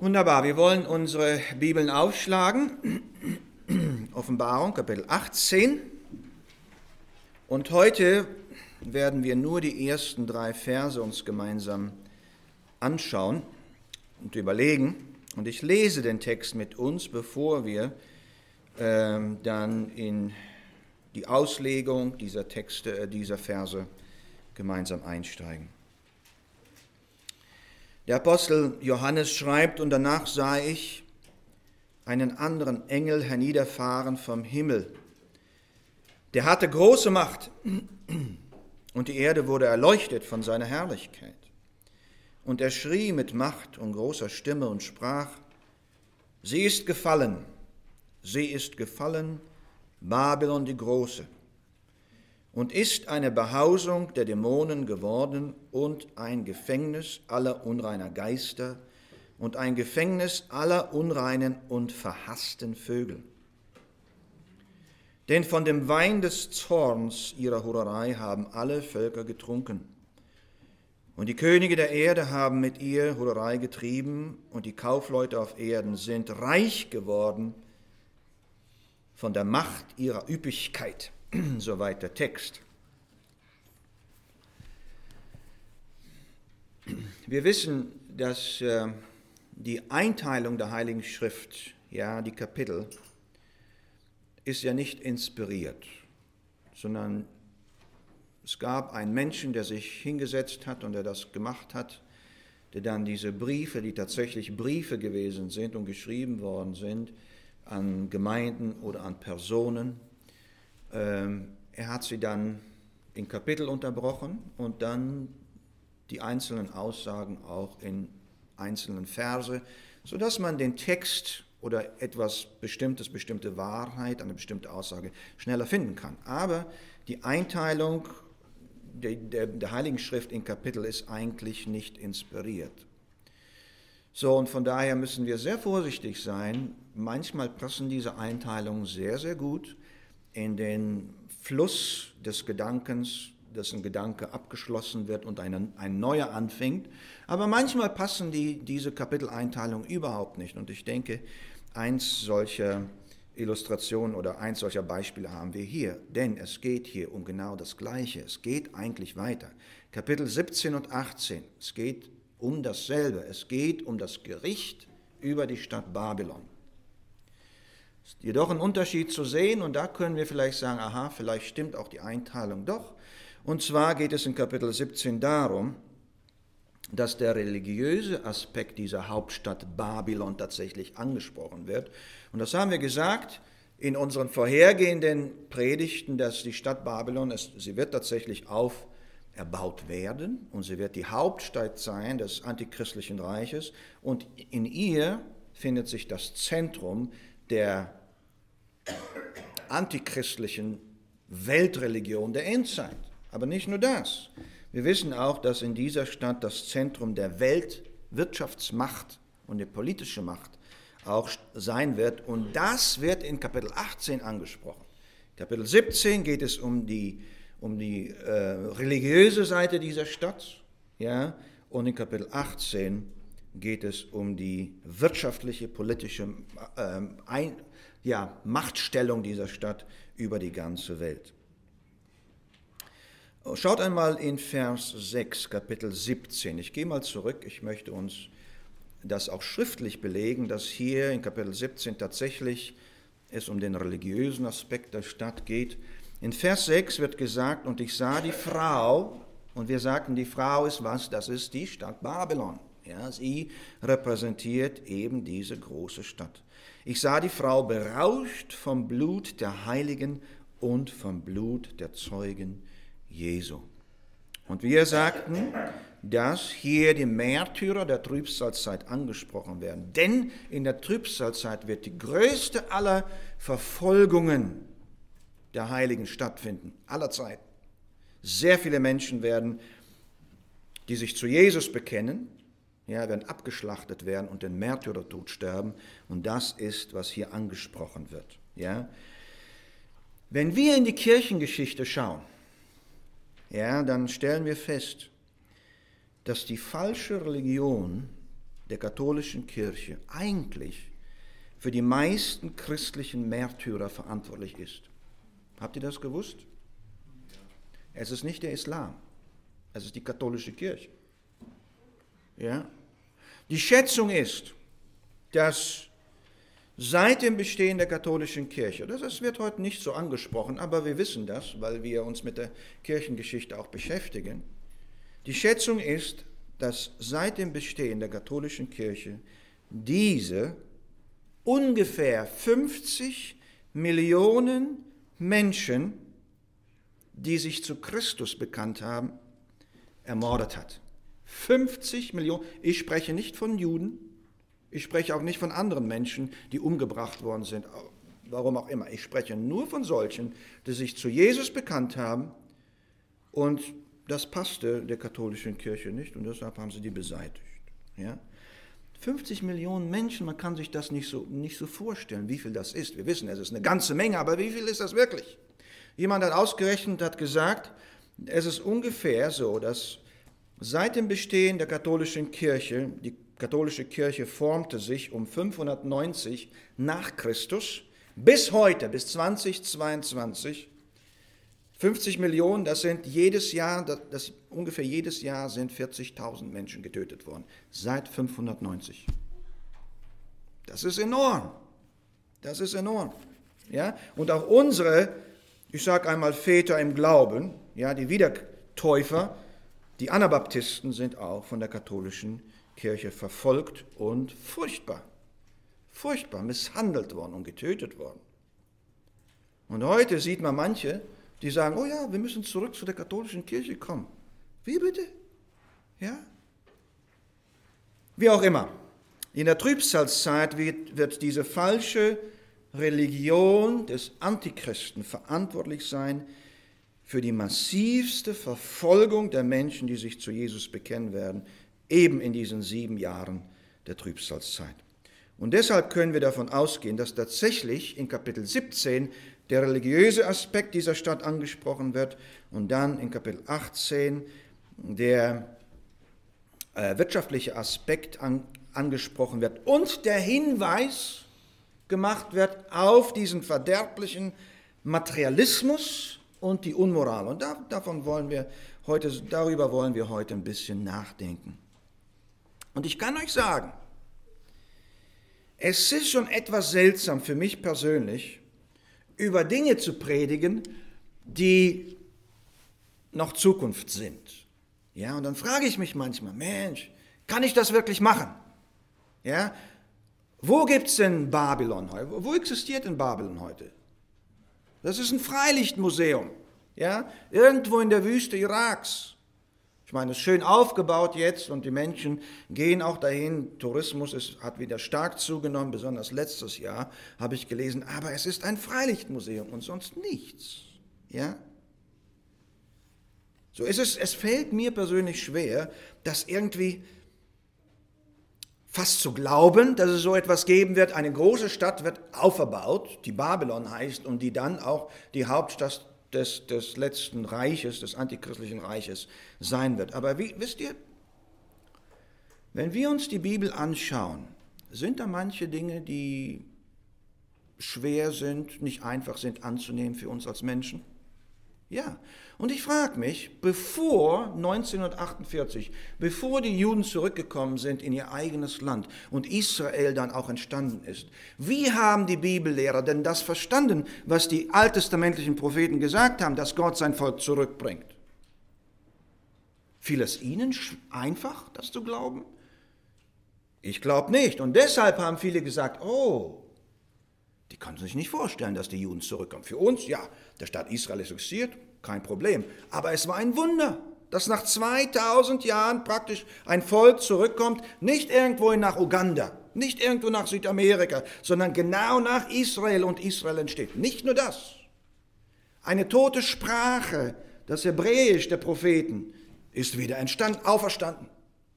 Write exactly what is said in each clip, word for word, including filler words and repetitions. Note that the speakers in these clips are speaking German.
Wunderbar, wir wollen unsere Bibeln aufschlagen. Offenbarung, Kapitel achtzehn. Und heute werden wir nur die ersten drei Verse uns gemeinsam anschauen und überlegen. Und ich lese den Text mit uns, bevor wir äh, dann in die Auslegung dieser Texte, äh, dieser Verse gemeinsam einsteigen. Der Apostel Johannes schreibt, und danach sah ich einen anderen Engel herniederfahren vom Himmel. Der hatte große Macht, und die Erde wurde erleuchtet von seiner Herrlichkeit. Und er schrie mit Macht und großer Stimme und sprach: Sie ist gefallen, sie ist gefallen, Babylon die Große, und ist eine Behausung der Dämonen geworden und ein Gefängnis aller unreiner Geister und ein Gefängnis aller unreinen und verhassten Vögel. Denn von dem Wein des Zorns ihrer Hurerei haben alle Völker getrunken. Und die Könige der Erde haben mit ihr Hurerei getrieben, und die Kaufleute auf Erden sind reich geworden von der Macht ihrer Üppigkeit. Soweit der Text. Wir wissen, dass äh, die Einteilung der Heiligen Schrift, ja, die Kapitel, ist ja nicht inspiriert, sondern es gab einen Menschen, der sich hingesetzt hat und der das gemacht hat, der dann diese Briefe, die tatsächlich Briefe gewesen sind und geschrieben worden sind, an Gemeinden oder an Personen, er hat sie dann in Kapitel unterbrochen und dann die einzelnen Aussagen auch in einzelnen Verse, sodass man den Text oder etwas Bestimmtes, bestimmte Wahrheit, eine bestimmte Aussage schneller finden kann. Aber die Einteilung der, der, der Heiligen Schrift in Kapitel ist eigentlich nicht inspiriert. So, und von daher müssen wir sehr vorsichtig sein. Manchmal passen diese Einteilungen sehr, sehr gut in den Fluss des Gedankens, dass ein Gedanke abgeschlossen wird und ein, ein neuer anfängt. Aber manchmal passen die, diese Kapiteleinteilungen überhaupt nicht. Und ich denke, eins solcher Illustrationen oder eins solcher Beispiele haben wir hier. Denn es geht hier um genau das Gleiche. Es geht eigentlich weiter. Kapitel siebzehn und achtzehn, es geht um dasselbe. Es geht um das Gericht über die Stadt Babylon. Es ist jedoch ein Unterschied zu sehen, und da können wir vielleicht sagen, aha, vielleicht stimmt auch die Einteilung doch. Und zwar geht es in Kapitel siebzehn darum, dass der religiöse Aspekt dieser Hauptstadt Babylon tatsächlich angesprochen wird. Und das haben wir gesagt in unseren vorhergehenden Predigten, dass die Stadt Babylon, es, sie wird tatsächlich auferbaut werden und sie wird die Hauptstadt sein des antichristlichen Reiches, und in ihr findet sich das Zentrum der antichristlichen Weltreligion der Endzeit. Aber nicht nur das. Wir wissen auch, dass in dieser Stadt das Zentrum der Weltwirtschaftsmacht und der politischen Macht auch sein wird. Und das wird in Kapitel achtzehn angesprochen. In Kapitel siebzehn geht es um die, um die äh, religiöse Seite dieser Stadt. Ja? Und in Kapitel achtzehn geht es um die wirtschaftliche, politische äh, ein, ja, Machtstellung dieser Stadt über die ganze Welt. Schaut einmal in Vers sechs, Kapitel siebzehn. Ich gehe mal zurück, ich möchte uns das auch schriftlich belegen, dass hier in Kapitel siebzehn tatsächlich es um den religiösen Aspekt der Stadt geht. In Vers sechs wird gesagt, und ich sah die Frau, und wir sagten, die Frau ist was? Das ist die Stadt Babylon. Ja, sie repräsentiert eben diese große Stadt. Ich sah die Frau berauscht vom Blut der Heiligen und vom Blut der Zeugen Jesu. Und wir sagten, dass hier die Märtyrer der Trübsalzeit angesprochen werden. Denn in der Trübsalzeit wird die größte aller Verfolgungen der Heiligen stattfinden, aller Zeiten. Sehr viele Menschen werden, die sich zu Jesus bekennen, ja, werden abgeschlachtet werden und den Märtyrertod sterben. Und das ist, was hier angesprochen wird. Ja. Wenn wir in die Kirchengeschichte schauen, ja, dann stellen wir fest, dass die falsche Religion der katholischen Kirche eigentlich für die meisten christlichen Märtyrer verantwortlich ist. Habt ihr das gewusst? Es ist nicht der Islam, es ist die katholische Kirche. Ja? Die Schätzung ist, dass seit dem Bestehen der katholischen Kirche, das wird heute nicht so angesprochen, aber wir wissen das, weil wir uns mit der Kirchengeschichte auch beschäftigen, die Schätzung ist, dass seit dem Bestehen der katholischen Kirche diese ungefähr fünfzig Millionen Menschen, die sich zu Christus bekannt haben, ermordet hat. fünfzig Millionen. Ich spreche nicht von Juden, ich spreche auch nicht von anderen Menschen, die umgebracht worden sind, warum auch immer. Ich spreche nur von solchen, die sich zu Jesus bekannt haben, und das passte der katholischen Kirche nicht, und deshalb haben sie die beseitigt. Ja? fünfzig Millionen Menschen, man kann sich das nicht so, nicht so vorstellen, wie viel das ist. Wir wissen, es ist eine ganze Menge, aber wie viel ist das wirklich? Jemand hat ausgerechnet, hat gesagt, es ist ungefähr so, dass seit dem Bestehen der katholischen Kirche, die katholische Kirche formte sich um fünfhundertneunzig nach Christus, bis heute, bis zweitausendzweiundzwanzig, fünfzig Millionen, das sind jedes Jahr, das, das ungefähr jedes Jahr sind vierzigtausend Menschen getötet worden, seit fünfhundertneunzig. Das ist enorm, das ist enorm. Ja? Und auch unsere, ich sage einmal Väter im Glauben, ja, die Wiedertäufer, die Anabaptisten sind auch von der katholischen Kirche verfolgt und furchtbar, furchtbar misshandelt worden und getötet worden. Und heute sieht man manche, die sagen, oh ja, wir müssen zurück zu der katholischen Kirche kommen. Wie bitte? Ja? Wie auch immer. In der Trübsalzeit wird, wird diese falsche Religion des Antichristen verantwortlich sein für die massivste Verfolgung der Menschen, die sich zu Jesus bekennen werden, eben in diesen sieben Jahren der Trübsalzeit. Und deshalb können wir davon ausgehen, dass tatsächlich in Kapitel siebzehn der religiöse Aspekt dieser Stadt angesprochen wird und dann in Kapitel achtzehn der äh, wirtschaftliche Aspekt an, angesprochen wird und der Hinweis gemacht wird auf diesen verderblichen Materialismus und die Unmoral. Und da, davon wollen wir heute, darüber wollen wir heute ein bisschen nachdenken. Und ich kann euch sagen, es ist schon etwas seltsam für mich persönlich, über Dinge zu predigen, die noch Zukunft sind. Ja, und dann frage ich mich manchmal, Mensch, kann ich das wirklich machen? Ja, wo gibt es denn Babylon heute? Wo existiert denn Babylon heute? Das ist ein Freilichtmuseum, ja, irgendwo in der Wüste Iraks. Ich meine, es ist schön aufgebaut jetzt und die Menschen gehen auch dahin. Tourismus ist, hat wieder stark zugenommen, besonders letztes Jahr habe ich gelesen. Aber es ist ein Freilichtmuseum und sonst nichts. Ja? So ist es, es fällt mir persönlich schwer, das irgendwie fast zu glauben, dass es so etwas geben wird. Eine große Stadt wird auferbaut, die Babylon heißt und die dann auch die Hauptstadt Des, des letzten Reiches, des antichristlichen Reiches sein wird. Aber wie, wisst ihr, wenn wir uns die Bibel anschauen, sind da manche Dinge, die schwer sind, nicht einfach sind anzunehmen für uns als Menschen? Ja, und ich frage mich, bevor neunzehnhundertachtundvierzig, bevor die Juden zurückgekommen sind in ihr eigenes Land und Israel dann auch entstanden ist, wie haben die Bibellehrer denn das verstanden, was die alttestamentlichen Propheten gesagt haben, dass Gott sein Volk zurückbringt? Fiel es ihnen einfach, das zu glauben? Ich glaube nicht. Und deshalb haben viele gesagt, oh, die konnten sich nicht vorstellen, dass die Juden zurückkommen. Für uns, ja, der Staat Israel existiert, kein Problem. Aber es war ein Wunder, dass nach zweitausend Jahren praktisch ein Volk zurückkommt, nicht irgendwo nach Uganda, nicht irgendwo nach Südamerika, sondern genau nach Israel und Israel entsteht. Nicht nur das. Eine tote Sprache, das Hebräisch der Propheten, ist wieder entstanden, auferstanden.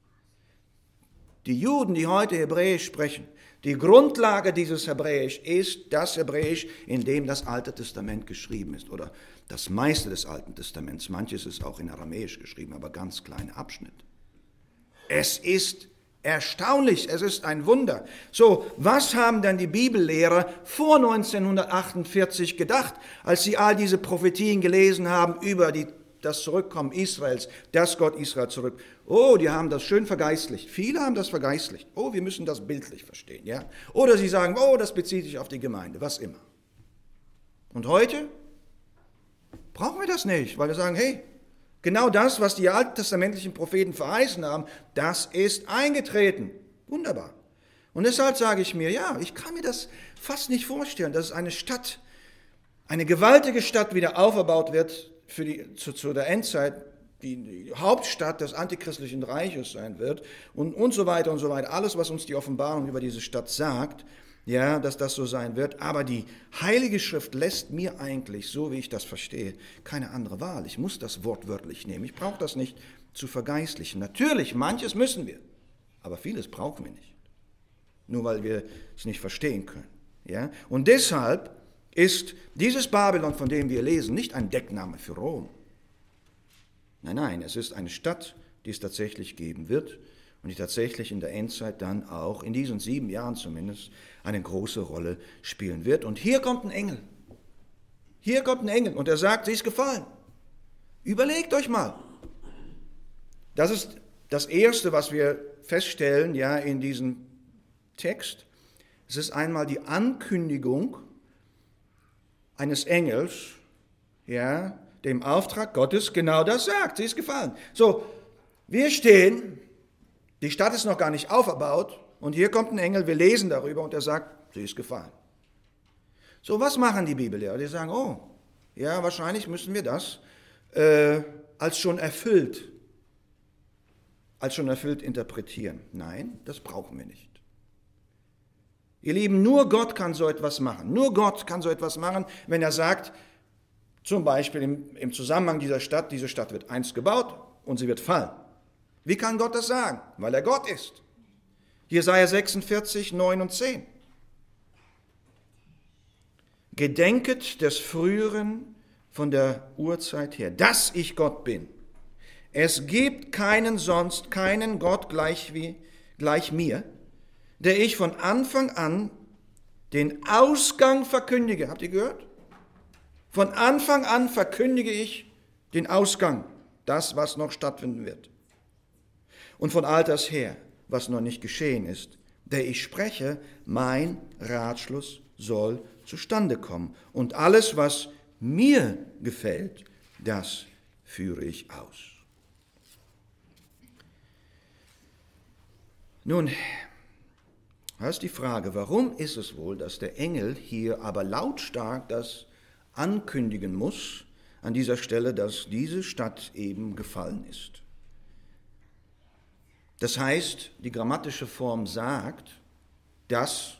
Die Juden, die heute Hebräisch sprechen, die Grundlage dieses Hebräisch ist das Hebräisch, in dem das Alte Testament geschrieben ist, oder das meiste des Alten Testaments. Manches ist auch in Aramäisch geschrieben, aber ganz kleine Abschnitte. Es ist Erstaunlich, es ist ein Wunder. So, was haben dann die Bibellehrer vor neunzehnhundertachtundvierzig gedacht, als sie all diese Prophetien gelesen haben über die, das Zurückkommen Israels, dass Gott Israel zurück. Oh, die haben das schön vergeistlicht. Viele haben das vergeistlicht. Oh, wir müssen das bildlich verstehen, ja? Oder sie sagen, oh, das bezieht sich auf die Gemeinde, was immer. Und heute brauchen wir das nicht, weil wir sagen, hey, genau das, was die alttestamentlichen Propheten verheißen haben, das ist eingetreten. Wunderbar. Und deshalb sage ich mir, ja, ich kann mir das fast nicht vorstellen, dass eine Stadt, eine gewaltige Stadt wieder auferbaut wird für die, zu, zu der Endzeit, die, die Hauptstadt des antichristlichen Reiches sein wird und, und so weiter und so weiter. Alles, was uns die Offenbarung über diese Stadt sagt, ja, dass das so sein wird. Aber die Heilige Schrift lässt mir eigentlich, so wie ich das verstehe, keine andere Wahl. Ich muss das wortwörtlich nehmen. Ich brauche das nicht zu vergeistlichen. Natürlich, manches müssen wir, aber vieles brauchen wir nicht. Nur weil wir es nicht verstehen können. Ja? Und deshalb ist dieses Babylon, von dem wir lesen, nicht ein Deckname für Rom. Nein, nein, es ist eine Stadt, die es tatsächlich geben wird und die tatsächlich in der Endzeit dann auch, in diesen sieben Jahren zumindest, eine große Rolle spielen wird. Und hier kommt ein Engel. Hier kommt ein Engel und er sagt, sie ist gefallen. Überlegt euch mal. Das ist das Erste, was wir feststellen, ja, in diesem Text. Es ist einmal die Ankündigung eines Engels, ja, dem Auftrag Gottes genau das sagt. Sie ist gefallen. So, wir stehen, die Stadt ist noch gar nicht auferbaut und hier kommt ein Engel, wir lesen darüber und er sagt, sie ist gefallen. So, was machen die Bibellehrer? Die sagen, oh, ja, wahrscheinlich müssen wir das äh, als schon erfüllt, als schon erfüllt interpretieren. Nein, das brauchen wir nicht. Ihr Lieben, nur Gott kann so etwas machen. Nur Gott kann so etwas machen, wenn er sagt, zum Beispiel im, im Zusammenhang dieser Stadt, diese Stadt wird einst gebaut und sie wird fallen. Wie kann Gott das sagen? Weil er Gott ist. Jesaja sechsundvierzig, neun und zehn. Gedenket des Früheren von der Urzeit her, dass ich Gott bin. Es gibt keinen sonst, keinen Gott gleich, wie, gleich mir, der ich von Anfang an den Ausgang verkündige. Habt ihr gehört? Von Anfang an verkündige ich den Ausgang, das, was noch stattfinden wird. Und von alters her, was noch nicht geschehen ist, der ich spreche, mein Ratschluss soll zustande kommen. Und alles, was mir gefällt, das führe ich aus. Nun, das ist die Frage, warum ist es wohl, dass der Engel hier aber lautstark das ankündigen muss, an dieser Stelle, dass diese Stadt eben gefallen ist. Das heißt, die grammatische Form sagt, dass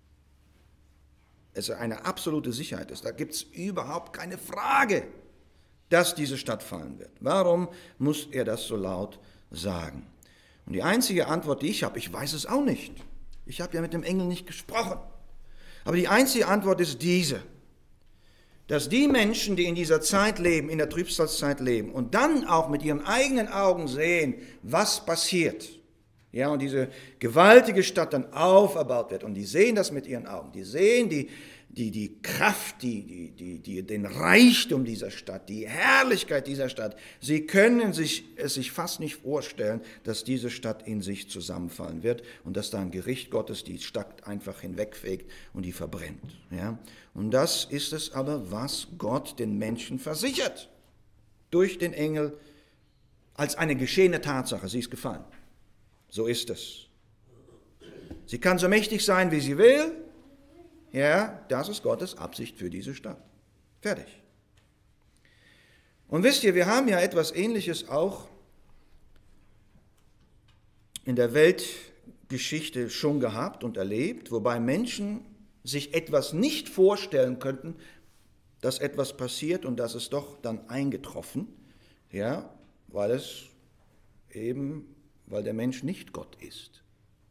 es eine absolute Sicherheit ist. Da gibt es überhaupt keine Frage, dass diese Stadt fallen wird. Warum muss er das so laut sagen? Und die einzige Antwort, die ich habe, ich weiß es auch nicht. Ich habe ja mit dem Engel nicht gesprochen. Aber die einzige Antwort ist diese, dass die Menschen, die in dieser Zeit leben, in der Trübsalzeit leben und dann auch mit ihren eigenen Augen sehen, was passiert, ja, und diese gewaltige Stadt dann auferbaut wird und die sehen das mit ihren Augen, die sehen die, die, die Kraft, die, die, die, die, den Reichtum dieser Stadt, die Herrlichkeit dieser Stadt, sie können sich, es sich fast nicht vorstellen, dass diese Stadt in sich zusammenfallen wird und dass da ein Gericht Gottes die Stadt einfach hinwegfegt und die verbrennt. Ja? Und das ist es aber, was Gott den Menschen versichert, durch den Engel, als eine geschehene Tatsache, sie ist gefallen. So ist es. Sie kann so mächtig sein, wie sie will. Ja, das ist Gottes Absicht für diese Stadt. Fertig. Und wisst ihr, wir haben ja etwas Ähnliches auch in der Weltgeschichte schon gehabt und erlebt, wobei Menschen sich etwas nicht vorstellen könnten, dass etwas passiert und das ist doch dann eingetroffen, ja, weil es eben, weil der Mensch nicht Gott ist.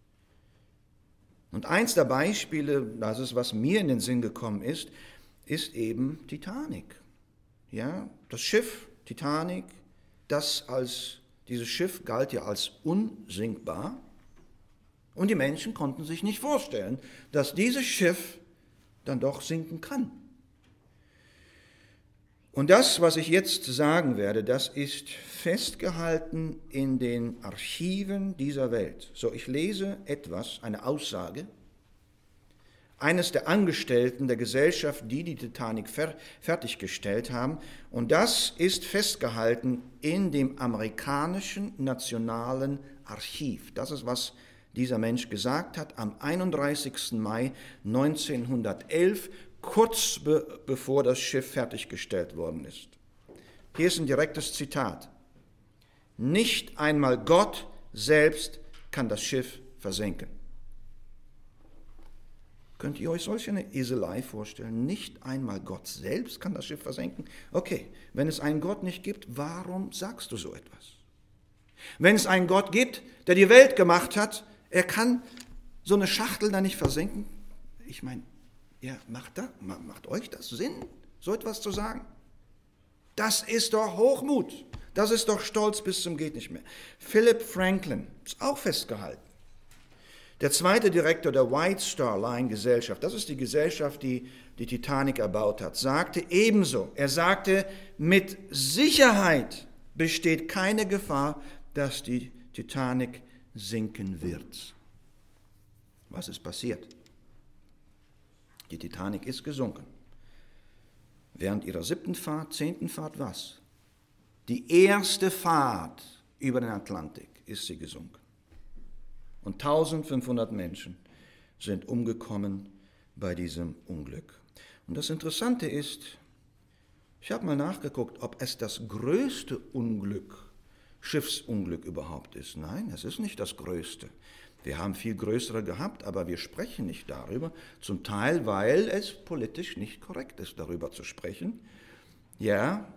Und eins der Beispiele, das ist, was mir in den Sinn gekommen ist, ist eben Titanic. Ja, das Schiff Titanic, das als, dieses Schiff galt ja als unsinkbar. Und die Menschen konnten sich nicht vorstellen, dass dieses Schiff dann doch sinken kann. Und das, was ich jetzt sagen werde, das ist festgehalten in den Archiven dieser Welt. So, ich lese etwas, eine Aussage eines der Angestellten der Gesellschaft, die die Titanic fer- fertiggestellt haben. Und das ist festgehalten in dem amerikanischen Nationalen Archiv. Das ist, was dieser Mensch gesagt hat am einunddreißigsten Mai neunzehnhundertelf, kurz be- bevor das Schiff fertiggestellt worden ist. Hier ist ein direktes Zitat. Nicht einmal Gott selbst kann das Schiff versenken. Könnt ihr euch solch eine Eselei vorstellen? Nicht einmal Gott selbst kann das Schiff versenken? Okay, wenn es einen Gott nicht gibt, warum sagst du so etwas? Wenn es einen Gott gibt, der die Welt gemacht hat, er kann so eine Schachtel da nicht versenken? Ich meine, ja, macht, da, macht euch das Sinn, so etwas zu sagen? Das ist doch Hochmut. Das ist doch Stolz bis zum geht nicht mehr. Philip Franklin ist auch festgehalten. Der zweite Direktor der White Star Line Gesellschaft, das ist die Gesellschaft, die die Titanic erbaut hat, sagte ebenso, er sagte, mit Sicherheit besteht keine Gefahr, dass die Titanic sinken wird. Was ist passiert? Die Titanic ist gesunken. Während ihrer siebten Fahrt, zehnten Fahrt was? Die erste Fahrt über den Atlantik ist sie gesunken. Und eintausendfünfhundert Menschen sind umgekommen bei diesem Unglück. Und das Interessante ist, ich habe mal nachgeguckt, ob es das größte Unglück, Schiffsunglück überhaupt ist. Nein, es ist nicht das größte. Wir haben viel größere gehabt, aber wir sprechen nicht darüber. Zum Teil, weil es politisch nicht korrekt ist, darüber zu sprechen. Ja,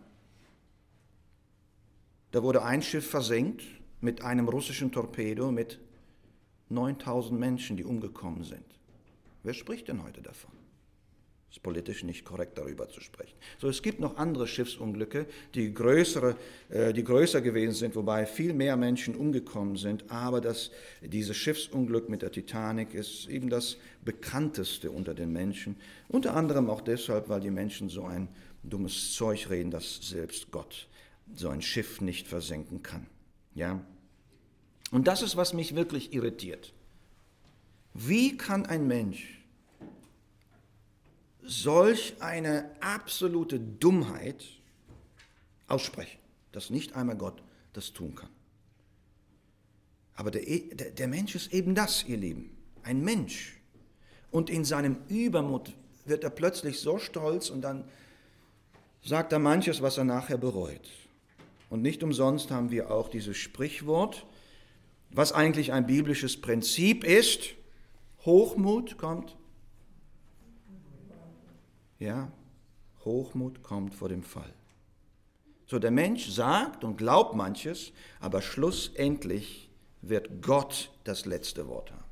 da wurde ein Schiff versenkt mit einem russischen Torpedo mit neuntausend Menschen, die umgekommen sind. Wer spricht denn heute davon? Es ist politisch nicht korrekt, darüber zu sprechen. So, es gibt noch andere Schiffsunglücke, die, größere, äh, die größer gewesen sind, wobei viel mehr Menschen umgekommen sind. Aber das, dieses Schiffsunglück mit der Titanic ist eben das bekannteste unter den Menschen. Unter anderem auch deshalb, weil die Menschen so ein dummes Zeug reden, dass selbst Gott so ein Schiff nicht versenken kann. Ja? Und das ist, was mich wirklich irritiert. Wie kann ein Mensch solch eine absolute Dummheit aussprechen, dass nicht einmal Gott das tun kann? Aber der, der, der Mensch ist eben das, ihr Lieben, ein Mensch. Und in seinem Übermut wird er plötzlich so stolz und dann sagt er manches, was er nachher bereut. Und nicht umsonst haben wir auch dieses Sprichwort, was eigentlich ein biblisches Prinzip ist. Hochmut kommt. Ja, Hochmut kommt vor dem Fall. So, der Mensch sagt und glaubt manches, aber schlussendlich wird Gott das letzte Wort haben.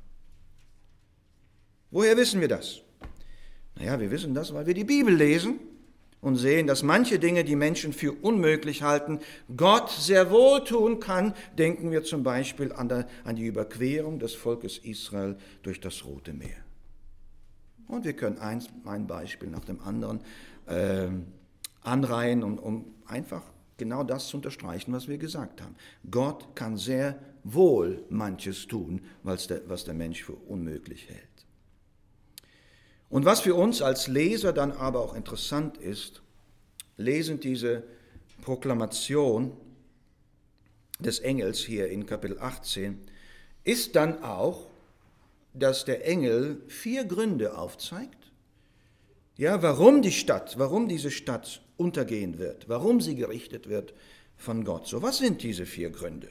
Woher wissen wir das? Naja, wir wissen das, weil wir die Bibel lesen und sehen, dass manche Dinge, die Menschen für unmöglich halten, Gott sehr wohl tun kann. Denken wir zum Beispiel an, der, an die Überquerung des Volkes Israel durch das Rote Meer. Und wir können eins, ein Beispiel nach dem anderen äh, anreihen, um, um einfach genau das zu unterstreichen, was wir gesagt haben. Gott kann sehr wohl manches tun, was der, was der Mensch für unmöglich hält. Und was für uns als Leser dann aber auch interessant ist, lesen diese Proklamation des Engels hier in Kapitel achtzehn, ist dann auch, dass der Engel vier Gründe aufzeigt, ja, warum die Stadt, warum diese Stadt untergehen wird, warum sie gerichtet wird von Gott. So, was sind diese vier Gründe?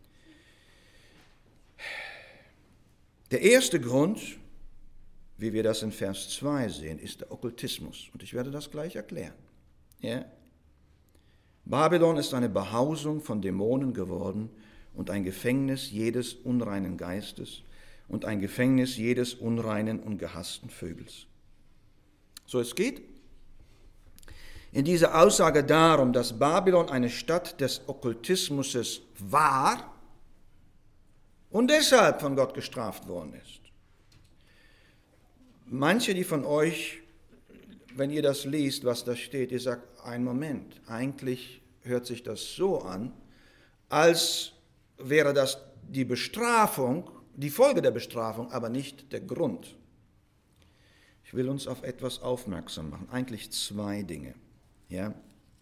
Der erste Grund, wie wir das in Vers zwei sehen, ist der Okkultismus. Und ich werde das gleich erklären. Ja? Babylon ist eine Behausung von Dämonen geworden und ein Gefängnis jedes unreinen Geistes und ein Gefängnis jedes unreinen und gehassten Vögels. So, es geht in dieser Aussage darum, dass Babylon eine Stadt des Okkultismus war und deshalb von Gott gestraft worden ist. Manche, die von euch, wenn ihr das liest, was da steht, ihr sagt, einen Moment, eigentlich hört sich das so an, als wäre das die Bestrafung, die Folge der Bestrafung, aber nicht der Grund. Ich will uns auf etwas aufmerksam machen, eigentlich zwei Dinge. Ja?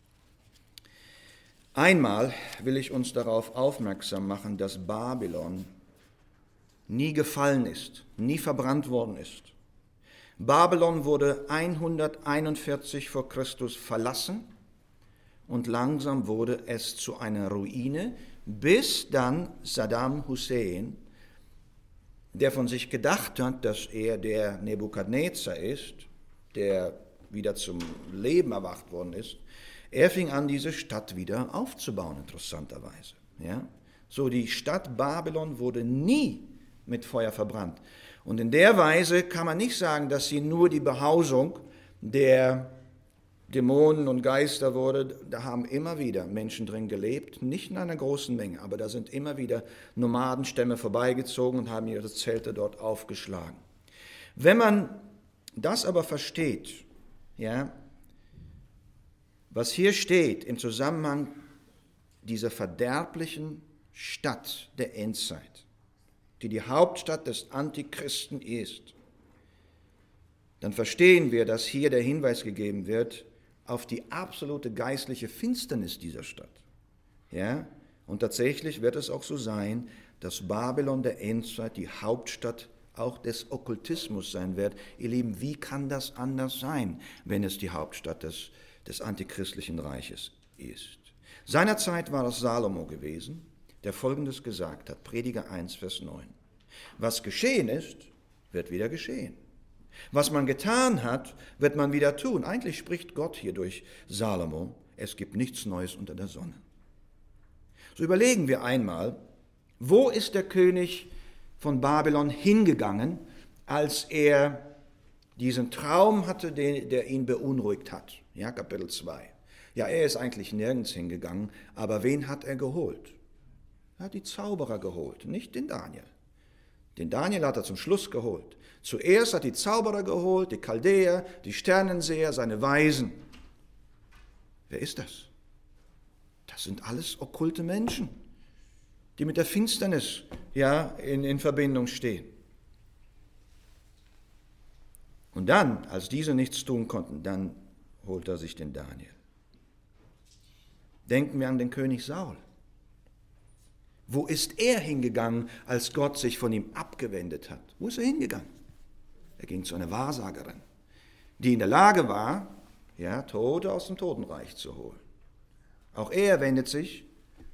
Einmal will ich uns darauf aufmerksam machen, dass Babylon nie gefallen ist, nie verbrannt worden ist. Babylon wurde hunderteinundvierzig vor Christus verlassen und langsam wurde es zu einer Ruine, bis dann Saddam Hussein, der von sich gedacht hat, dass er der Nebukadnezar ist, der wieder zum Leben erwacht worden ist, er fing an, diese Stadt wieder aufzubauen, interessanterweise. Ja? So, die Stadt Babylon wurde nie mit Feuer verbrannt. Und in der Weise kann man nicht sagen, dass sie nur die Behausung der Dämonen und Geister wurde. Da haben immer wieder Menschen drin gelebt, nicht in einer großen Menge, aber da sind immer wieder Nomadenstämme vorbeigezogen und haben ihre Zelte dort aufgeschlagen. Wenn man das aber versteht, ja, was hier steht im Zusammenhang dieser verderblichen Stadt der Endzeit, die die Hauptstadt des Antichristen ist, dann verstehen wir, dass hier der Hinweis gegeben wird auf die absolute geistliche Finsternis dieser Stadt. Ja? Und tatsächlich wird es auch so sein, dass Babylon der Endzeit die Hauptstadt auch des Okkultismus sein wird. Ihr Lieben, wie kann das anders sein, wenn es die Hauptstadt des, des antichristlichen Reiches ist? Seinerzeit war es Salomo gewesen, der Folgendes gesagt hat, Prediger eins, Vers neun. Was geschehen ist, wird wieder geschehen. Was man getan hat, wird man wieder tun. Eigentlich spricht Gott hier durch Salomo, es gibt nichts Neues unter der Sonne. So überlegen wir einmal, wo ist der König von Babylon hingegangen, als er diesen Traum hatte, der, der ihn beunruhigt hat. Ja, Kapitel zwei. Ja, er ist eigentlich nirgends hingegangen, aber wen hat er geholt? Er hat die Zauberer geholt, nicht den Daniel. Den Daniel hat er zum Schluss geholt. Zuerst hat die Zauberer geholt, die Chaldäer, die Sternenseher, seine Weisen. Wer ist das? Das sind alles okkulte Menschen, die mit der Finsternis ja, in, in Verbindung stehen. Und dann, als diese nichts tun konnten, dann holt er sich den Daniel. Denken wir an den König Saul. Wo ist er hingegangen, als Gott sich von ihm abgewendet hat? Wo ist er hingegangen? Er ging zu einer Wahrsagerin, die in der Lage war, ja, Tote aus dem Totenreich zu holen. Auch er wendet sich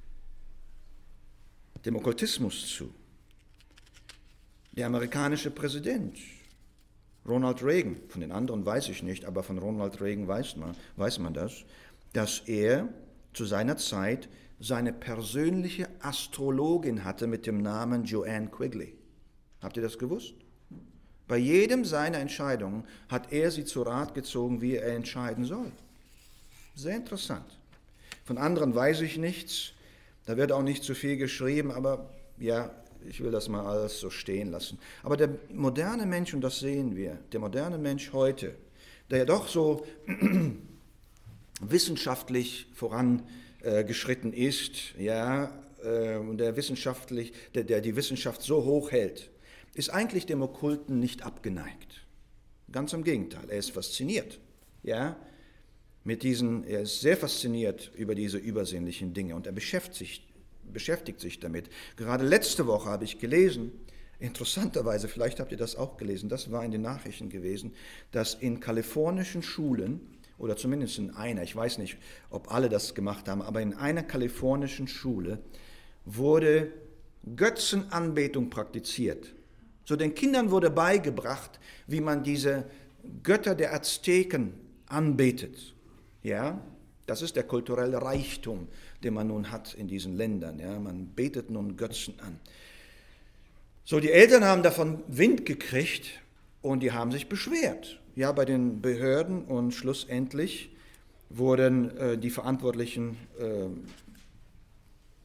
dem Okkultismus zu. Der amerikanische Präsident Ronald Reagan, von den anderen weiß ich nicht, aber von Ronald Reagan weiß man, weiß man das, dass er zu seiner Zeit seine persönliche Astrologin hatte mit dem Namen Joanne Quigley. Habt ihr das gewusst? Bei jedem seiner Entscheidungen hat er sie zu Rat gezogen, wie er entscheiden soll. Sehr interessant. Von anderen weiß ich nichts, da wird auch nicht zu viel geschrieben, aber ja, ich will das mal alles so stehen lassen. Aber der moderne Mensch, und das sehen wir, der moderne Mensch heute, der ja doch so wissenschaftlich vorangeschritten äh, ist, ja, äh, und der wissenschaftlich, der, der die Wissenschaft so hoch hält, ist eigentlich dem Okkulten nicht abgeneigt. Ganz im Gegenteil, er ist fasziniert, ja, mit diesen, er ist sehr fasziniert über diese übersinnlichen Dinge und er beschäftigt sich, beschäftigt sich damit. Gerade letzte Woche habe ich gelesen, interessanterweise, vielleicht habt ihr das auch gelesen, das war in den Nachrichten gewesen, dass in kalifornischen Schulen, oder zumindest in einer, ich weiß nicht, ob alle das gemacht haben, aber in einer kalifornischen Schule wurde Götzenanbetung praktiziert. So den Kindern wurde beigebracht, wie man diese Götter der Azteken anbetet. Ja, das ist der kulturelle Reichtum, den man nun hat in diesen Ländern. Ja, man betet nun Götzen an. So, die Eltern haben davon Wind gekriegt und die haben sich beschwert. Ja, bei den Behörden und schlussendlich wurden äh, die Verantwortlichen äh,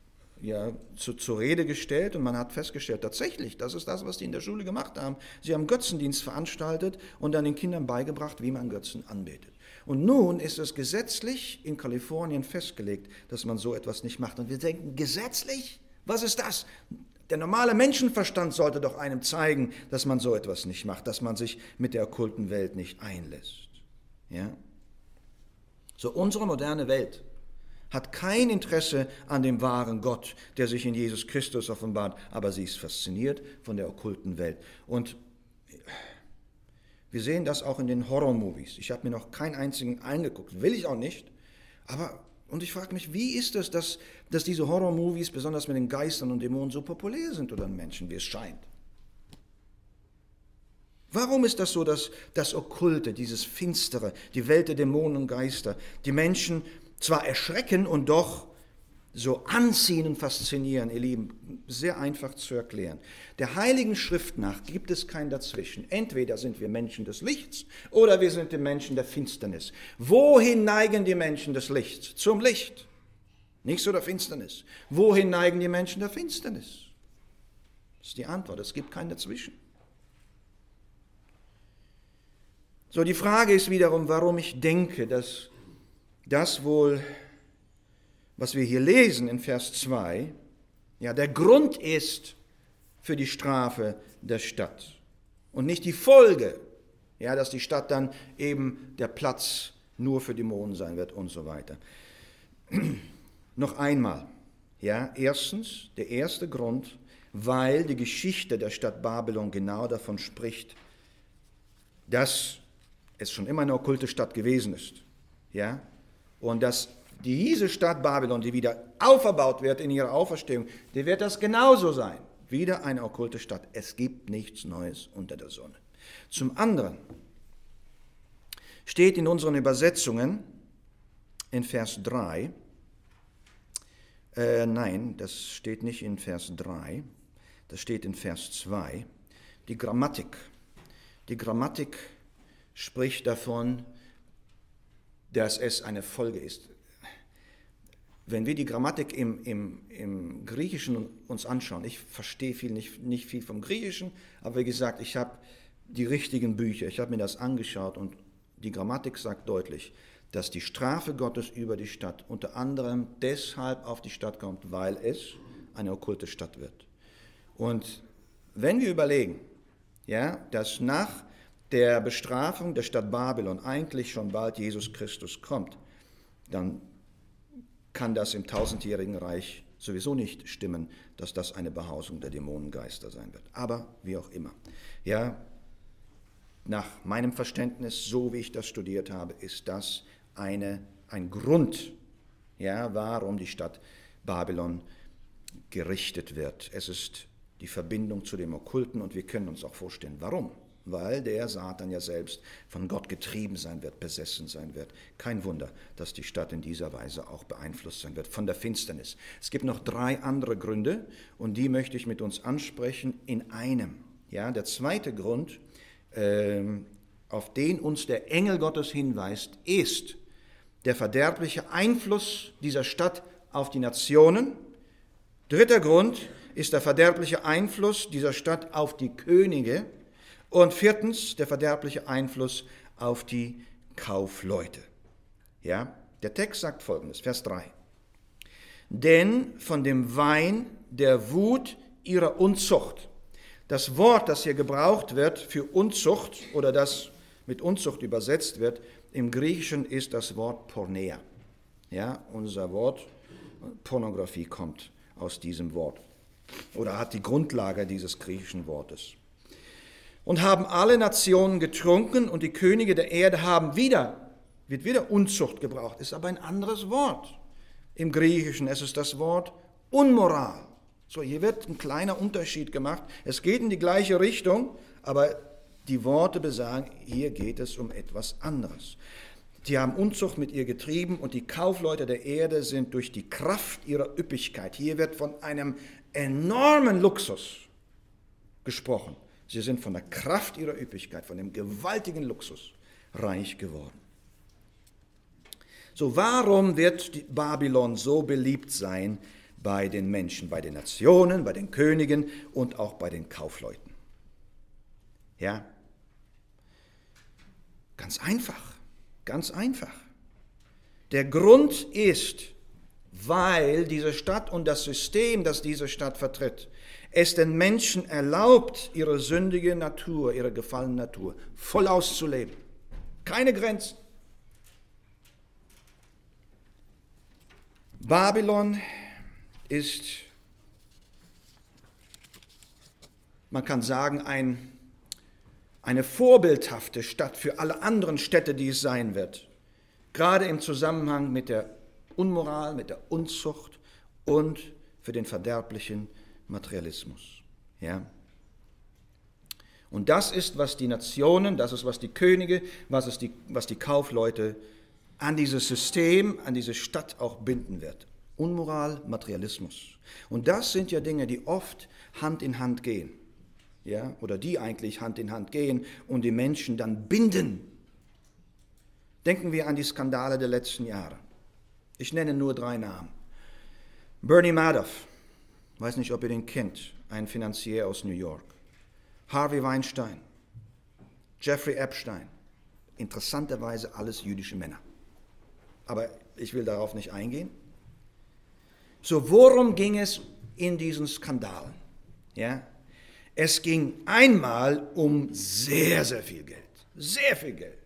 ja, zu, zur Rede gestellt und man hat festgestellt, tatsächlich, das ist das, was die in der Schule gemacht haben. Sie haben Götzendienst veranstaltet und dann den Kindern beigebracht, wie man Götzen anbetet. Und nun ist es gesetzlich in Kalifornien festgelegt, dass man so etwas nicht macht. Und wir denken, gesetzlich? Was ist das? Der normale Menschenverstand sollte doch einem zeigen, dass man so etwas nicht macht, dass man sich mit der okkulten Welt nicht einlässt. Ja? So, unsere moderne Welt hat kein Interesse an dem wahren Gott, der sich in Jesus Christus offenbart, aber sie ist fasziniert von der okkulten Welt. Und wir sehen das auch in den Horror-Movies. Ich habe mir noch keinen einzigen angeguckt, will ich auch nicht, aber und ich frage mich, wie ist es, dass, dass diese Horror-Movies, besonders mit den Geistern und Dämonen, so populär sind unter den Menschen, wie es scheint? Warum ist das so, dass das Okkulte, dieses Finstere, die Welt der Dämonen und Geister, die Menschen zwar erschrecken und doch so anziehen und faszinieren, ihr Lieben, sehr einfach zu erklären. Der Heiligen Schrift nach gibt es kein Dazwischen. Entweder sind wir Menschen des Lichts oder wir sind die Menschen der Finsternis. Wohin neigen die Menschen des Lichts? Zum Licht, nicht zu der Finsternis. Wohin neigen die Menschen der Finsternis? Das ist die Antwort, es gibt kein Dazwischen. So, die Frage ist wiederum, warum ich denke, dass das wohl, was wir hier lesen in Vers zwei, ja, der Grund ist für die Strafe der Stadt und nicht die Folge, ja, dass die Stadt dann eben der Platz nur für Dämonen sein wird und so weiter. Noch einmal, ja, erstens, der erste Grund, weil die Geschichte der Stadt Babylon genau davon spricht, dass es schon immer eine okkulte Stadt gewesen ist, ja, und dass diese Stadt Babylon, die wieder auferbaut wird in ihrer Auferstehung, die wird das genauso sein. Wieder eine okkulte Stadt. Es gibt nichts Neues unter der Sonne. Zum anderen steht in unseren Übersetzungen in Vers drei, äh, nein, das steht nicht in Vers drei, das steht in Vers zwei, die Grammatik. Die Grammatik spricht davon, dass es eine Folge ist. Wenn wir die Grammatik im, im, im Griechischen uns anschauen, ich verstehe viel, nicht, nicht viel vom Griechischen, aber wie gesagt, ich habe die richtigen Bücher, ich habe mir das angeschaut und die Grammatik sagt deutlich, dass die Strafe Gottes über die Stadt unter anderem deshalb auf die Stadt kommt, weil es eine okkulte Stadt wird. Und wenn wir überlegen, ja, dass nach der Bestrafung der Stadt Babylon eigentlich schon bald Jesus Christus kommt, dann kann das im tausendjährigen Reich sowieso nicht stimmen, dass das eine Behausung der Dämonengeister sein wird. Aber wie auch immer. Ja, nach meinem Verständnis, so wie ich das studiert habe, ist das eine, ein Grund, ja, warum die Stadt Babylon gerichtet wird. Es ist die Verbindung zu dem Okkulten und wir können uns auch vorstellen, warum. Weil der Satan ja selbst von Gott getrieben sein wird, besessen sein wird. Kein Wunder, dass die Stadt in dieser Weise auch beeinflusst sein wird von der Finsternis. Es gibt noch drei andere Gründe und die möchte ich mit uns ansprechen in einem. Ja, der zweite Grund, ähm, auf den uns der Engel Gottes hinweist, ist der verderbliche Einfluss dieser Stadt auf die Nationen. Dritter Grund ist der verderbliche Einfluss dieser Stadt auf die Könige. Und viertens, der verderbliche Einfluss auf die Kaufleute. Ja, der Text sagt Folgendes, Vers drei. Denn von dem Wein der Wut ihrer Unzucht. Das Wort, das hier gebraucht wird für Unzucht oder das mit Unzucht übersetzt wird, im Griechischen ist das Wort Porneia. Ja, unser Wort Pornografie kommt aus diesem Wort oder hat die Grundlage dieses griechischen Wortes. Und haben alle Nationen getrunken und die Könige der Erde haben wieder, wird wieder Unzucht gebraucht, ist aber ein anderes Wort. Im Griechischen es ist das Wort Unmoral. So, hier wird ein kleiner Unterschied gemacht. Es geht in die gleiche Richtung, aber die Worte besagen, hier geht es um etwas anderes. Die haben Unzucht mit ihr getrieben und die Kaufleute der Erde sind durch die Kraft ihrer Üppigkeit. Hier wird von einem enormen Luxus gesprochen. Sie sind von der Kraft ihrer Üppigkeit, von dem gewaltigen Luxus reich geworden. So, warum wird Babylon so beliebt sein bei den Menschen, bei den Nationen, bei den Königen und auch bei den Kaufleuten. Ja? Ganz einfach, ganz einfach. Der Grund ist, weil diese Stadt und das System, das diese Stadt vertritt, es den Menschen erlaubt, ihre sündige Natur, ihre gefallene Natur voll auszuleben. Keine Grenzen. Babylon ist, man kann sagen, ein, eine vorbildhafte Stadt für alle anderen Städte, die es sein wird. Gerade im Zusammenhang mit der Unmoral, mit der Unzucht und für den verderblichen Materialismus. Ja? Und das ist, was die Nationen, das ist, was die Könige, was, ist die, was die Kaufleute an dieses System, an diese Stadt auch binden wird. Unmoral, Materialismus. Und das sind ja Dinge, die oft Hand in Hand gehen. Ja? Oder die eigentlich Hand in Hand gehen und die Menschen dann binden. Denken wir an die Skandale der letzten Jahre. Ich nenne nur drei Namen. Bernie Madoff, weiß nicht, ob ihr den kennt, ein Finanzier aus New York. Harvey Weinstein, Jeffrey Epstein, interessanterweise alles jüdische Männer. Aber ich will darauf nicht eingehen. So, worum ging es in diesen Skandalen? Ja? Es ging einmal um sehr, sehr viel Geld. Sehr viel Geld.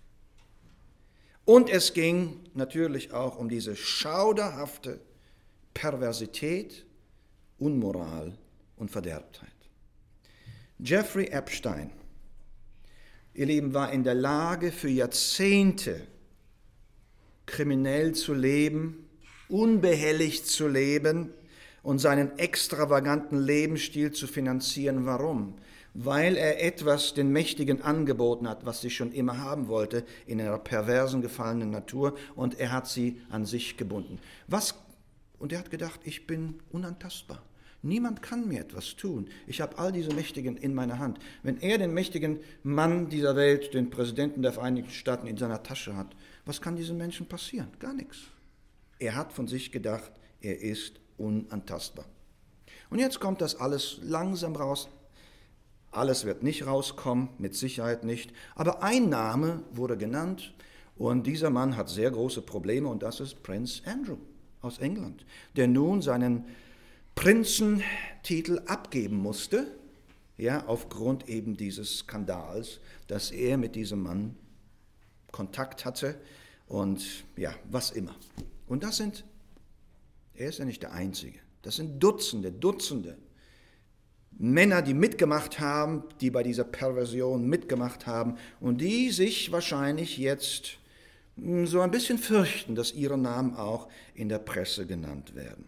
Und es ging natürlich auch um diese schauderhafte Perversität, Unmoral und Verderbtheit. Jeffrey Epstein, ihr Lieben, war in der Lage, für Jahrzehnte kriminell zu leben, unbehelligt zu leben und seinen extravaganten Lebensstil zu finanzieren. Warum? Weil er etwas den Mächtigen angeboten hat, was sie schon immer haben wollte, in einer perversen, gefallenen Natur, und er hat sie an sich gebunden. Was? Und er hat gedacht, ich bin unantastbar. Niemand kann mir etwas tun. Ich habe all diese Mächtigen in meiner Hand. Wenn er den mächtigen Mann dieser Welt, den Präsidenten der Vereinigten Staaten, in seiner Tasche hat, was kann diesen Menschen passieren? Gar nichts. Er hat von sich gedacht, er ist unantastbar. Und jetzt kommt das alles langsam raus. Alles wird nicht rauskommen, mit Sicherheit nicht. Aber ein Name wurde genannt und dieser Mann hat sehr große Probleme und das ist Prince Andrew aus England, der nun seinen Prinzentitel abgeben musste, ja, aufgrund eben dieses Skandals, dass er mit diesem Mann Kontakt hatte und ja, was immer. Und das sind, er ist ja nicht der Einzige, das sind Dutzende, Dutzende Männer, die mitgemacht haben, die bei dieser Perversion mitgemacht haben und die sich wahrscheinlich jetzt so ein bisschen fürchten, dass ihre Namen auch in der Presse genannt werden.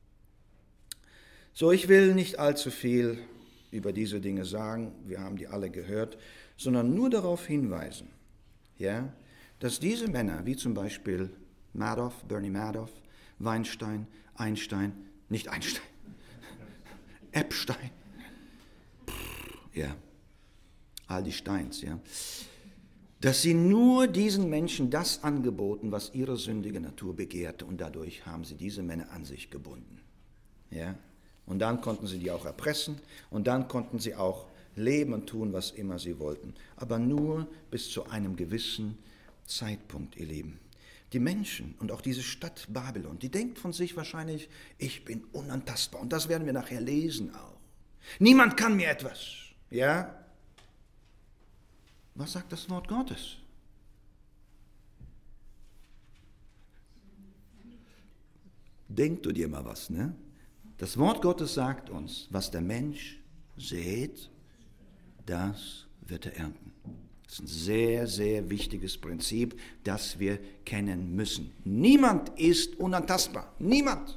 So, ich will nicht allzu viel über diese Dinge sagen, wir haben die alle gehört, sondern nur darauf hinweisen, ja, dass diese Männer, wie zum Beispiel Madoff, Bernie Madoff, Weinstein, Einstein, nicht Einstein, Epstein, ja, all die Steins, ja, dass sie nur diesen Menschen das angeboten, was ihre sündige Natur begehrte, und dadurch haben sie diese Männer an sich gebunden, ja. Und dann konnten sie die auch erpressen und dann konnten sie auch leben und tun, was immer sie wollten. Aber nur bis zu einem gewissen Zeitpunkt, ihr Lieben. Die Menschen und auch diese Stadt Babylon, die denkt von sich wahrscheinlich, ich bin unantastbar. Und das werden wir nachher lesen auch. Niemand kann mir etwas. Ja? Was sagt das Wort Gottes? Denk du dir mal was, ne? Das Wort Gottes sagt uns, was der Mensch sät, das wird er ernten. Das ist ein sehr, sehr wichtiges Prinzip, das wir kennen müssen. Niemand ist unantastbar. Niemand.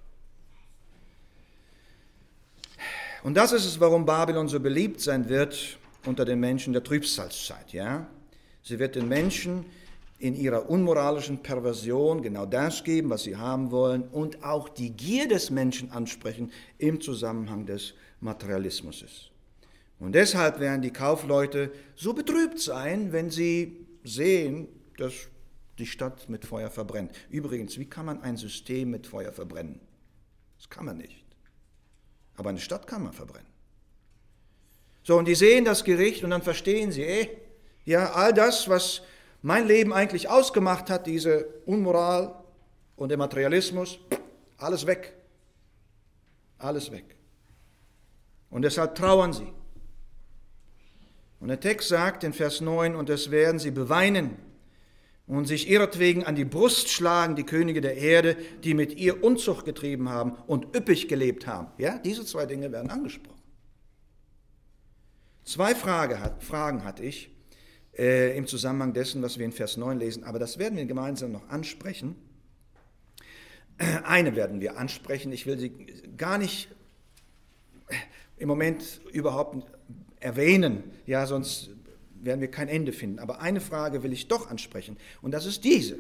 Und das ist es, warum Babylon so beliebt sein wird unter den Menschen der Trübsalzeit. Ja? Sie wird den Menschen in ihrer unmoralischen Perversion genau das geben, was sie haben wollen, und auch die Gier des Menschen ansprechen im Zusammenhang des Materialismus. Und deshalb werden die Kaufleute so betrübt sein, wenn sie sehen, dass die Stadt mit Feuer verbrennt. Übrigens, wie kann man ein System mit Feuer verbrennen? Das kann man nicht. Aber eine Stadt kann man verbrennen. So, und die sehen das Gericht und dann verstehen sie, ey, ja, all das, was mein Leben eigentlich ausgemacht hat, diese Unmoral und der Materialismus, alles weg. Alles weg. Und deshalb trauern sie. Und der Text sagt in Vers neun, und es werden sie beweinen und sich ihretwegen an die Brust schlagen, die Könige der Erde, die mit ihr Unzucht getrieben haben und üppig gelebt haben. Ja, diese zwei Dinge werden angesprochen. Zwei Frage hat, Fragen hatte ich äh, im Zusammenhang dessen, was wir in Vers neun lesen, aber das werden wir gemeinsam noch ansprechen. Äh, eine werden wir ansprechen, ich will sie gar nicht im Moment überhaupt erwähnen, ja, sonst werden wir kein Ende finden. Aber eine Frage will ich doch ansprechen, und das ist diese.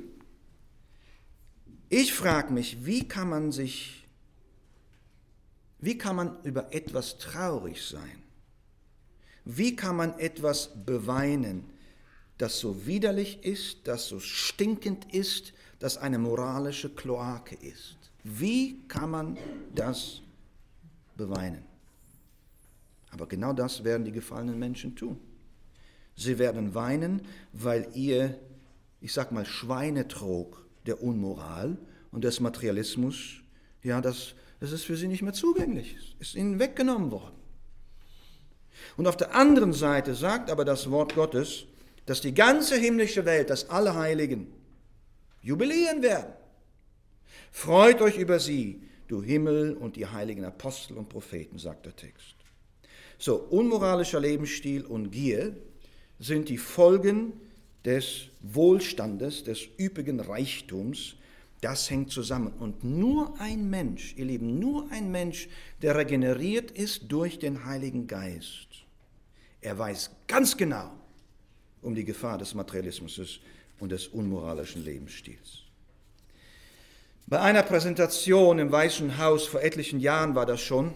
Ich frage mich, wie kann man sich, wie kann man über etwas traurig sein? Wie kann man etwas beweinen, das so widerlich ist, das so stinkend ist, das eine moralische Kloake ist? Wie kann man das beweinen? Aber genau das werden die gefallenen Menschen tun. Sie werden weinen, weil ihr, ich sag mal, Schweinetrog der Unmoral und des Materialismus, ja, das, das ist für sie nicht mehr zugänglich, ist ihnen weggenommen worden. Und auf der anderen Seite sagt aber das Wort Gottes, dass die ganze himmlische Welt, dass alle Heiligen jubilieren werden. Freut euch über sie, du Himmel und die heiligen Apostel und Propheten, sagt der Text. So, unmoralischer Lebensstil und Gier sind die Folgen des Wohlstandes, des üppigen Reichtums. Das hängt zusammen. Und nur ein Mensch, ihr Lieben, nur ein Mensch, der regeneriert ist durch den Heiligen Geist, er weiß ganz genau um die Gefahr des Materialismus und des unmoralischen Lebensstils. Bei einer Präsentation im Weißen Haus vor etlichen Jahren war das schon,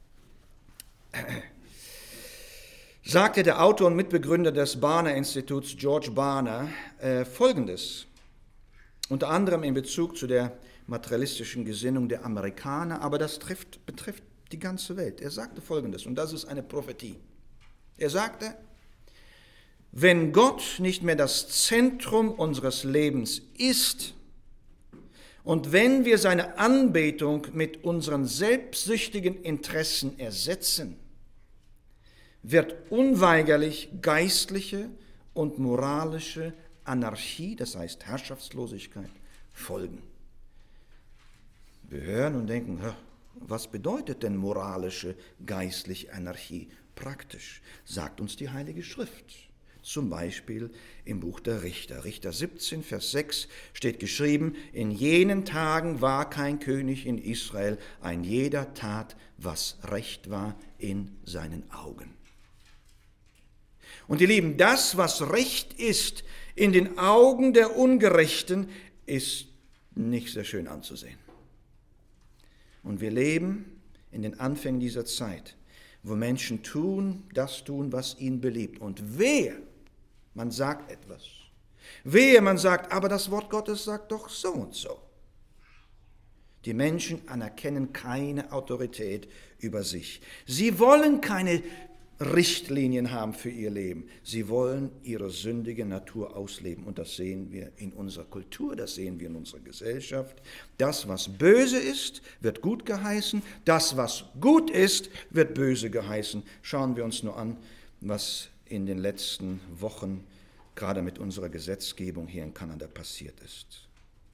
sagte der Autor und Mitbegründer des Barna-Instituts, George Barna, äh, Folgendes, unter anderem in Bezug zu der materialistischen Gesinnung der Amerikaner, aber das trifft, betrifft die ganze Welt. Er sagte Folgendes, und das ist eine Prophetie. Er sagte, wenn Gott nicht mehr das Zentrum unseres Lebens ist und wenn wir seine Anbetung mit unseren selbstsüchtigen Interessen ersetzen, wird unweigerlich geistliche und moralische Anarchie, das heißt Herrschaftslosigkeit, folgen. Wir hören und denken, was bedeutet denn moralische, geistliche Anarchie praktisch? Sagt uns die Heilige Schrift. Zum Beispiel im Buch der Richter. Richter siebzehn, Vers sechs steht geschrieben, in jenen Tagen war kein König in Israel, ein jeder tat, was recht war in seinen Augen. Und ihr Lieben, das, was recht ist in den Augen der Ungerechten, ist nicht sehr schön anzusehen. Und wir leben in den Anfängen dieser Zeit, wo Menschen tun, das tun, was ihnen beliebt. Und wehe, man sagt etwas. Wehe, man sagt, aber das Wort Gottes sagt doch so und so. Die Menschen anerkennen keine Autorität über sich. Sie wollen keine Richtlinien haben für ihr Leben. Sie wollen ihre sündige Natur ausleben. Und das sehen wir in unserer Kultur, das sehen wir in unserer Gesellschaft. Das, was böse ist, wird gut geheißen. Das, was gut ist, wird böse geheißen. Schauen wir uns nur an, was in den letzten Wochen gerade mit unserer Gesetzgebung hier in Kanada passiert ist.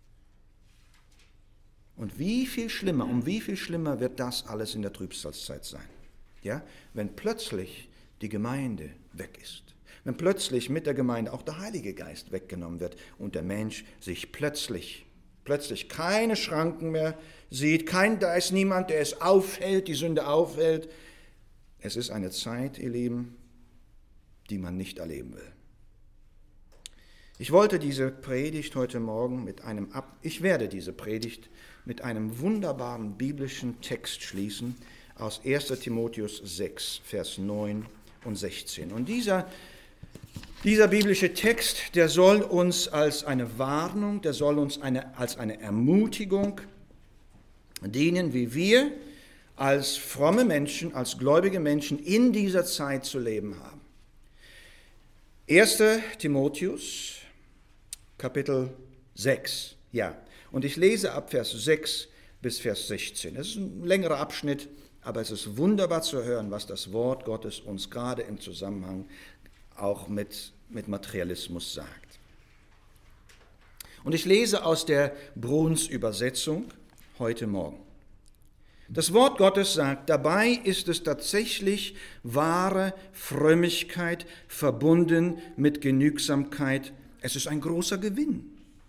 Und wie viel schlimmer, um wie viel schlimmer wird das alles in der Trübsalzeit sein? Ja, wenn plötzlich die Gemeinde weg ist, wenn plötzlich mit der Gemeinde auch der Heilige Geist weggenommen wird und der Mensch sich plötzlich, plötzlich keine Schranken mehr sieht, kein, da ist niemand, der es aufhält, die Sünde aufhält. Es ist eine Zeit, ihr Lieben, die man nicht erleben will. Ich wollte diese Predigt heute Morgen mit einem, Ab ich werde diese Predigt mit einem wunderbaren biblischen Text schließen, aus erster Timotheus sechs, Vers neun und sechzehn. Und dieser, dieser biblische Text, der soll uns als eine Warnung, der soll uns eine, als eine Ermutigung dienen, wie wir als fromme Menschen, als gläubige Menschen in dieser Zeit zu leben haben. erster Timotheus, Kapitel sechs, ja. Und ich lese ab Vers sechs bis Vers sechzehn. Das ist ein längerer Abschnitt, aber es ist wunderbar zu hören, was das Wort Gottes uns gerade im Zusammenhang auch mit, mit Materialismus sagt. Und ich lese aus der Bruns Übersetzung heute Morgen. Das Wort Gottes sagt, dabei ist es tatsächlich wahre Frömmigkeit verbunden mit Genügsamkeit. Es ist ein großer Gewinn.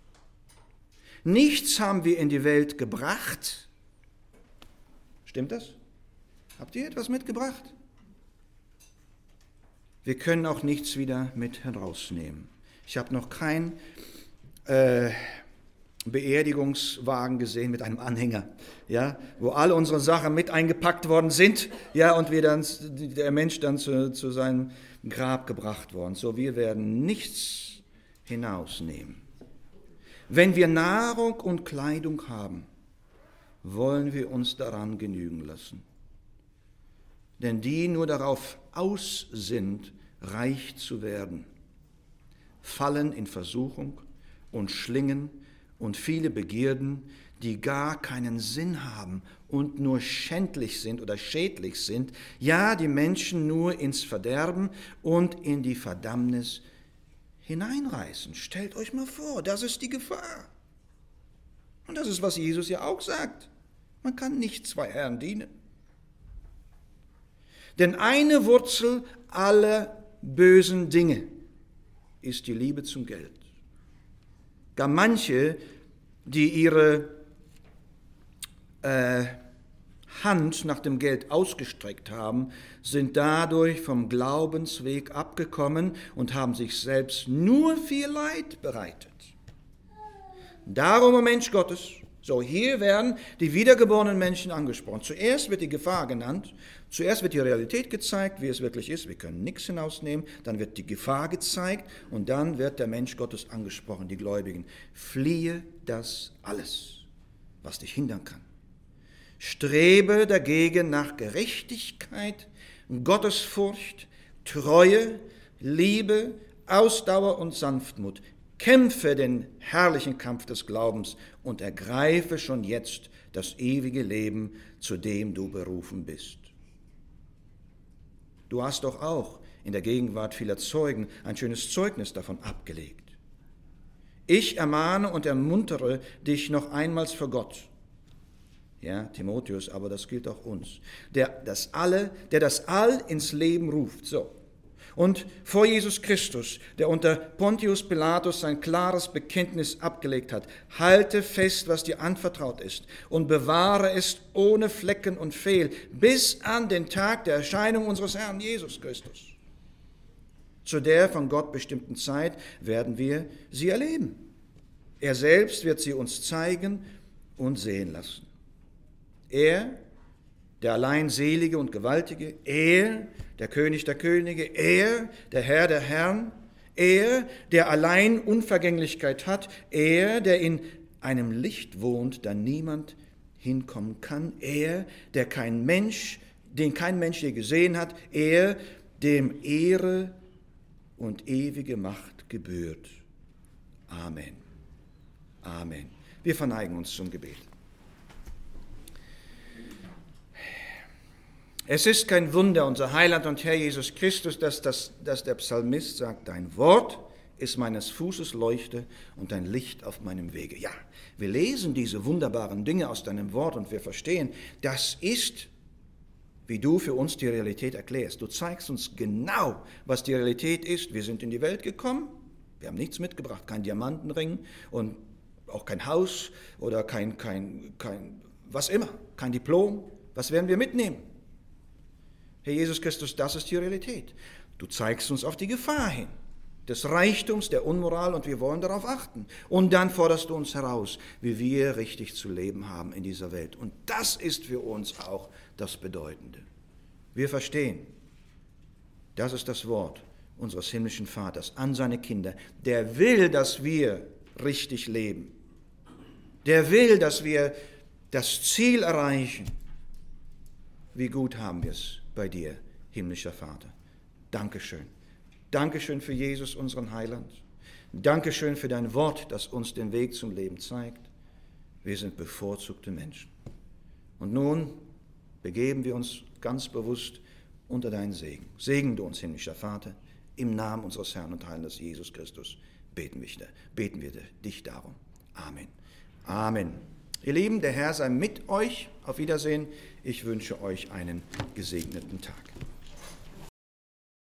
Nichts haben wir in die Welt gebracht. Stimmt das? Habt ihr etwas mitgebracht? Wir können auch nichts wieder mit herausnehmen. Ich habe noch kein äh, Beerdigungswagen gesehen mit einem Anhänger, ja, wo alle unsere Sachen mit eingepackt worden sind, ja, und wir dann, der Mensch dann zu, zu seinem Grab gebracht worden. So, wir werden nichts hinausnehmen. Wenn wir Nahrung und Kleidung haben, wollen wir uns daran genügen lassen. Denn die nur darauf aus sind, reich zu werden, fallen in Versuchung und Schlingen und viele Begierden, die gar keinen Sinn haben und nur schändlich sind oder schädlich sind, ja, die Menschen nur ins Verderben und in die Verdammnis hineinreißen. Stellt euch mal vor, das ist die Gefahr. Und das ist, was Jesus ja auch sagt. Man kann nicht zwei Herren dienen. Denn eine Wurzel aller bösen Dinge ist die Liebe zum Geld. Gar manche, die ihre äh, Hand nach dem Geld ausgestreckt haben, sind dadurch vom Glaubensweg abgekommen und haben sich selbst nur viel Leid bereitet. Darum, o Mensch Gottes, so hier werden die wiedergeborenen Menschen angesprochen. Zuerst wird die Gefahr genannt, zuerst wird die Realität gezeigt, wie es wirklich ist. Wir können nichts hinausnehmen, dann wird die Gefahr gezeigt und dann wird der Mensch Gottes angesprochen, die Gläubigen. Fliehe das alles, was dich hindern kann. Strebe dagegen nach Gerechtigkeit, Gottesfurcht, Treue, Liebe, Ausdauer und Sanftmut. Kämpfe den herrlichen Kampf des Glaubens und ergreife schon jetzt das ewige Leben, zu dem du berufen bist. Du hast doch auch in der Gegenwart vieler Zeugen ein schönes Zeugnis davon abgelegt. Ich ermahne und ermuntere dich noch einmals vor Gott. Ja, Timotheus, aber das gilt auch uns. Der das, alle, der das All ins Leben ruft. So. Und vor Jesus Christus, der unter Pontius Pilatus sein klares Bekenntnis abgelegt hat, halte fest, was dir anvertraut ist und bewahre es ohne Flecken und Fehl bis an den Tag der Erscheinung unseres Herrn Jesus Christus. Zu der von Gott bestimmten Zeit werden wir sie erleben. Er selbst wird sie uns zeigen und sehen lassen. Er, der allein Selige und Gewaltige, er, der König der Könige, er, der Herr der Herren, er, der allein Unvergänglichkeit hat, er, der in einem Licht wohnt, da niemand hinkommen kann, er, der kein Mensch, den kein Mensch je gesehen hat, er, dem Ehre und ewige Macht gebührt. Amen. Amen. Wir verneigen uns zum Gebet. Es ist kein Wunder, unser Heiland und Herr Jesus Christus, dass, das, dass der Psalmist sagt, dein Wort ist meines Fußes Leuchte und dein Licht auf meinem Wege. Ja, wir lesen diese wunderbaren Dinge aus deinem Wort und wir verstehen, das ist, wie du für uns die Realität erklärst. Du zeigst uns genau, was die Realität ist. Wir sind in die Welt gekommen, wir haben nichts mitgebracht, kein Diamantenring und auch kein Haus oder kein, kein, kein was immer, kein Diplom. Was werden wir mitnehmen? Herr Jesus Christus, das ist die Realität. Du zeigst uns auf die Gefahr hin, des Reichtums, der Unmoral und wir wollen darauf achten. Und dann forderst du uns heraus, wie wir richtig zu leben haben in dieser Welt. Und das ist für uns auch das Bedeutende. Wir verstehen, das ist das Wort unseres himmlischen Vaters an seine Kinder. Der will, dass wir richtig leben. Der will, dass wir das Ziel erreichen. Wie gut haben wir es bei dir, himmlischer Vater. Dankeschön. Dankeschön für Jesus, unseren Heiland. Dankeschön für dein Wort, das uns den Weg zum Leben zeigt. Wir sind bevorzugte Menschen. Und nun begeben wir uns ganz bewusst unter deinen Segen. Segne du uns, himmlischer Vater, im Namen unseres Herrn und Heilers Jesus Christus beten wir, beten wir dich darum. Amen. Amen. Ihr Lieben, der Herr sei mit euch. Auf Wiedersehen. Ich wünsche euch einen gesegneten Tag.